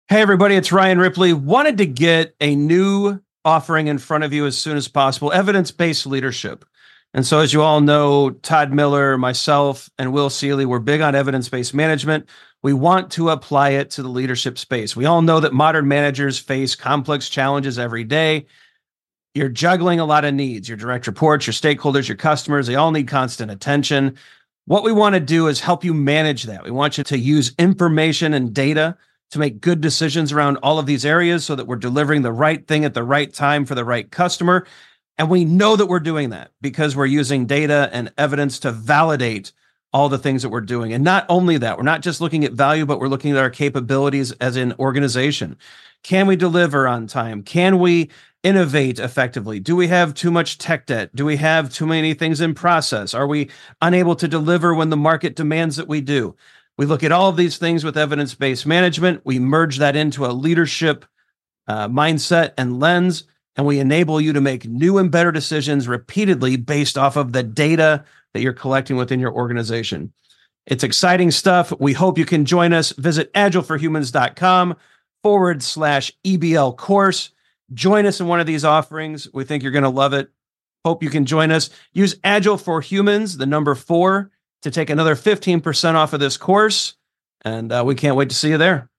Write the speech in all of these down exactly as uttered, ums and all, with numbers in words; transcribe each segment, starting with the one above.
Hey, everybody, it's Ryan Ripley. Wanted to get a new offering in front of you as soon as possible, evidence-based leadership. And so as you all know, Todd Miller, myself, and Will Seeley, we're big on evidence-based management. We want to apply it to the leadership space. We all know that modern managers face complex challenges every day. You're juggling a lot of needs, your direct reports, your stakeholders, your customers, they all need constant attention. What we want to do is help you manage that. We want you to use information and data to make good decisions around all of these areas so that we're delivering the right thing at the right time for the right customer. And we know that we're doing that because we're using data and evidence to validate all the things that we're doing. And not only that, we're not just looking at value, but we're looking at our capabilities as an organization. Can we deliver on time? Can we innovate effectively? Do we have too much tech debt? Do we have too many things in process? Are we unable to deliver when the market demands that we do? We look at all of these things with evidence-based management. We merge that into a leadership uh, mindset and lens, and we enable you to make new and better decisions repeatedly based off of the data that you're collecting within your organization. It's exciting stuff. We hope you can join us. Visit agileforhumans.com forward slash EBL course. Join us in one of these offerings. We think you're going to love it. Hope you can join us. Use Agile for Humans, the number four, to take another fifteen percent off of this course. And uh, we can't wait to see you there.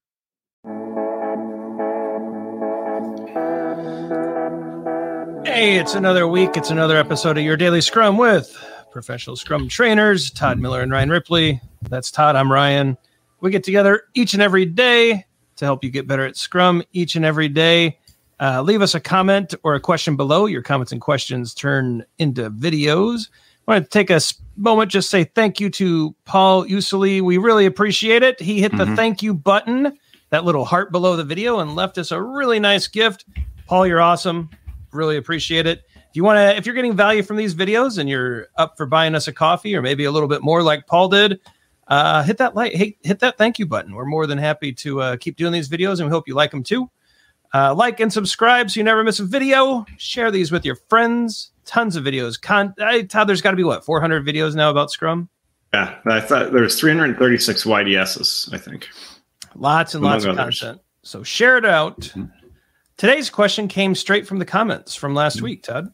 Hey, it's another week. It's another episode of Your Daily Scrum with professional Scrum trainers, Todd Miller and Ryan Ripley. That's Todd. I'm Ryan. We get together each and every day to help you get better at Scrum each and every day. Uh, leave us a comment or a question below. Your comments and questions turn into videos. I want to take a moment, just say thank you to Paul Usely. We really appreciate it. He hit the mm-hmm. thank you button, that little heart below the video, and left us a really nice gift. Paul, you're awesome. Really appreciate it. If you want to, if you're getting value from these videos and you're up for buying us a coffee or maybe a little bit more like Paul did, uh, hit that like, hit, hit that thank you button. We're more than happy to uh, keep doing these videos, and we hope you like them too. Uh, like and subscribe so you never miss a video. Share these with your friends. Tons of videos. Con- I, Todd, there's got to be, what, four hundred videos now about Scrum? Yeah, I thought there was three hundred thirty-six Y D Ss, I think. Lots and lots of others. Content. So share it out. Mm-hmm. Today's question came straight from the comments from last mm-hmm. week, Todd.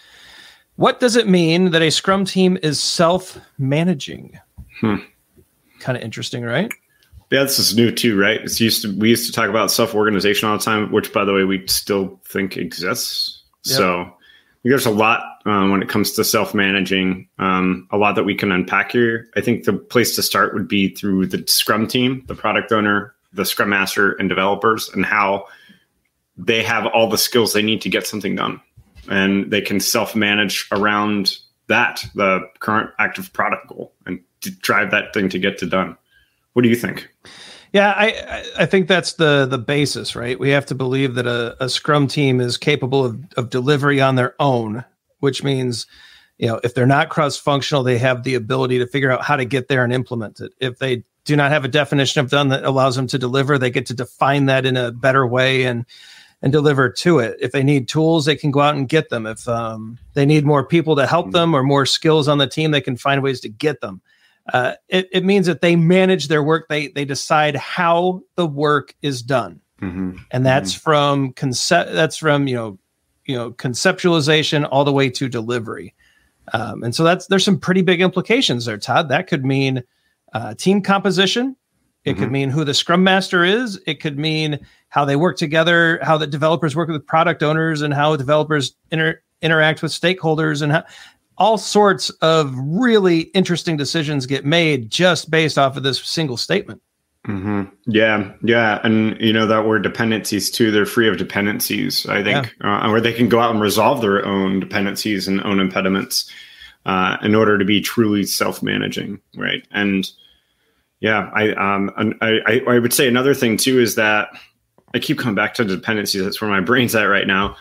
What does it mean that a Scrum team is self-managing? Hmm. Kind of interesting, right? Yeah, this is new too, right? It's used to we used to talk about self-organization all the time, which, by the way, we still think exists. Yep. So there's a lot um, when it comes to self-managing, um, a lot that we can unpack here. I think the place to start would be through the Scrum team, the product owner, the Scrum Master, and developers, and how they have all the skills they need to get something done. And they can self-manage around that, the current active product goal, and to drive that thing to get to done. What do you think? Yeah, I I think that's the the basis, right? We have to believe that a, a Scrum team is capable of, of delivery on their own, which means, you know, if they're not cross-functional, they have the ability to figure out how to get there and implement it. If they do not have a definition of done that allows them to deliver, they get to define that in a better way and and deliver to it. If they need tools, they can go out and get them. If um, they need more people to help them or more skills on the team, they can find ways to get them. Uh, it, it means that they manage their work. They they decide how the work is done, mm-hmm. and that's mm-hmm. from concept. That's from you know, you know, conceptualization all the way to delivery. Um, and so that's there's some pretty big implications there, Todd. That could mean uh, team composition. It mm-hmm. could mean who the Scrum Master is. It could mean how they work together, how the developers work with product owners, and how developers inter- interact with stakeholders, and how. All sorts of really interesting decisions get made just based off of this single statement. Mm-hmm. Yeah, yeah. And, you know, that word dependencies, too, they're free of dependencies, I think, yeah. uh, where they can go out and resolve their own dependencies and own impediments uh, in order to be truly self-managing, right? And, yeah, I, um, I, I would say another thing, too, is that I keep coming back to dependencies. That's where my brain's at right now.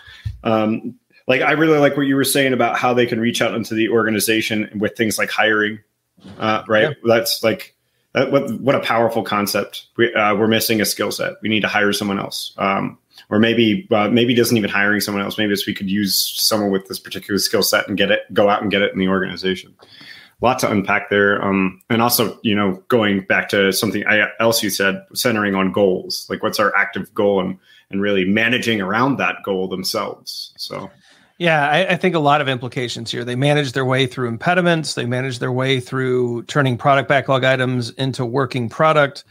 Um Like, I really like what you were saying about how they can reach out into the organization with things like hiring, uh, right? Yeah. That's like, that, what what a powerful concept. We, uh, we're missing a skill set. We need to hire someone else. Um, or maybe uh, maybe it doesn't even hiring someone else. Maybe it's we could use someone with this particular skill set and get it, go out and get it in the organization. lot to unpack there. Um, and also, you know, going back to something else you said, centering on goals, like what's our active goal and, and really managing around that goal themselves. So, yeah, I, I think a lot of implications here. They manage their way through impediments. They manage their way through turning product backlog items into working product.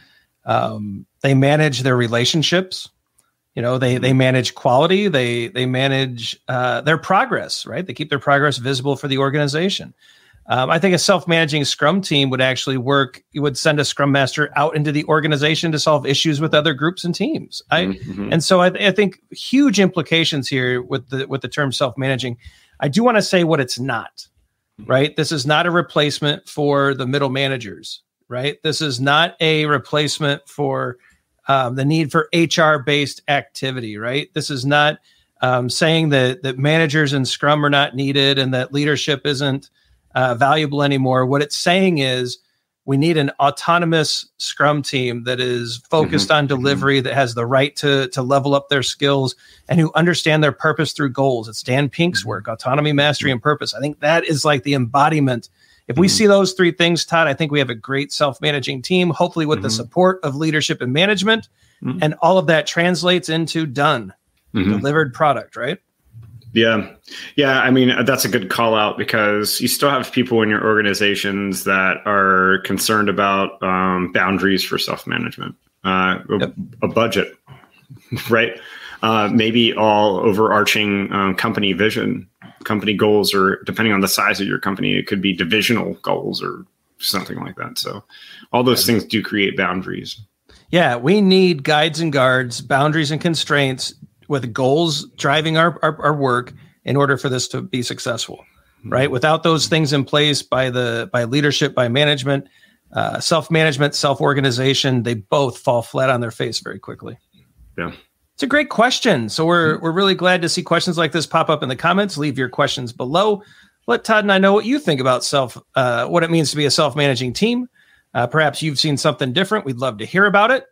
Um, they manage their relationships. You know, they they manage quality. They they manage uh, their progress, right? They keep their progress visible for the organization. Um, I think a self-managing Scrum team would actually work. You would send a Scrum Master out into the organization to solve issues with other groups and teams. I, mm-hmm. And so I, I think huge implications here with the with the term self-managing. I do want to say what it's not, right? This is not a replacement for the middle managers, right? This is not a replacement for Um, the need for H R-based activity, right? This is not um, saying that that managers in Scrum are not needed and that leadership isn't uh, valuable anymore. What it's saying is we need an autonomous Scrum team that is focused mm-hmm. on delivery, that has the right to to level up their skills and who understand their purpose through goals. It's Dan Pink's work, autonomy, mastery, and purpose. I think that is like the embodiment. If we mm-hmm. see those three things, Todd, I think we have a great self-managing team, hopefully with mm-hmm. the support of leadership and management. Mm-hmm. And all of that translates into done, mm-hmm. delivered product, right? Yeah. Yeah. I mean, that's a good call out because you still have people in your organizations that are concerned about um, boundaries for self-management, uh, yep. a, a budget, right? Uh, maybe all overarching um, company vision, company goals, or depending on the size of your company, it could be divisional goals or something like that. So all those things do create boundaries. Yeah, we need guides and guards, boundaries and constraints with goals driving our, our, our work in order for this to be successful, right? Mm-hmm. Without those things in place by the by leadership, by management, uh, self-management, self-organization, they both fall flat on their face very quickly. Yeah. It's a great question. So we're we're really glad to see questions like this pop up in the comments. Leave your questions below. Let Todd and I know what you think about self, uh, what it means to be a self-managing team. Uh, perhaps you've seen something different. We'd love to hear about it.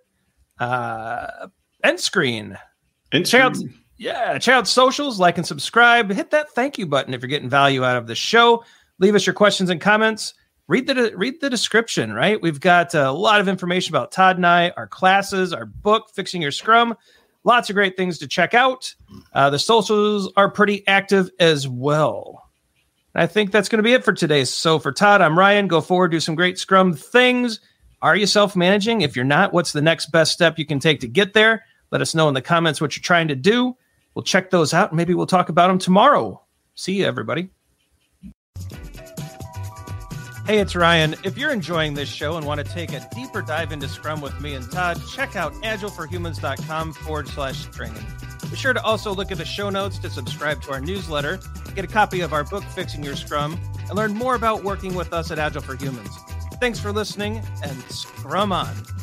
Uh, end screen. End check out, screen. yeah, check out socials, like and subscribe. Hit that thank you button if you're getting value out of the show. Leave us your questions and comments. Read the read the description, right? We've got a lot of information about Todd and I, our classes, our book, Fixing Your Scrum. Lots of great things to check out. Uh, the socials are pretty active as well. I think that's going to be it for today. So for Todd, I'm Ryan. Go forward, do some great Scrum things. Are you self-managing? If you're not, what's the next best step you can take to get there? Let us know in the comments what you're trying to do. We'll check those out. Maybe we'll talk about them tomorrow. See you, everybody. Hey, it's Ryan. If you're enjoying this show and want to take a deeper dive into Scrum with me and Todd, check out agileforhumans.com forward slash training. Be sure to also look at the show notes to subscribe to our newsletter, get a copy of our book, Fixing Your Scrum, and learn more about working with us at Agile for Humans. Thanks for listening, and Scrum on.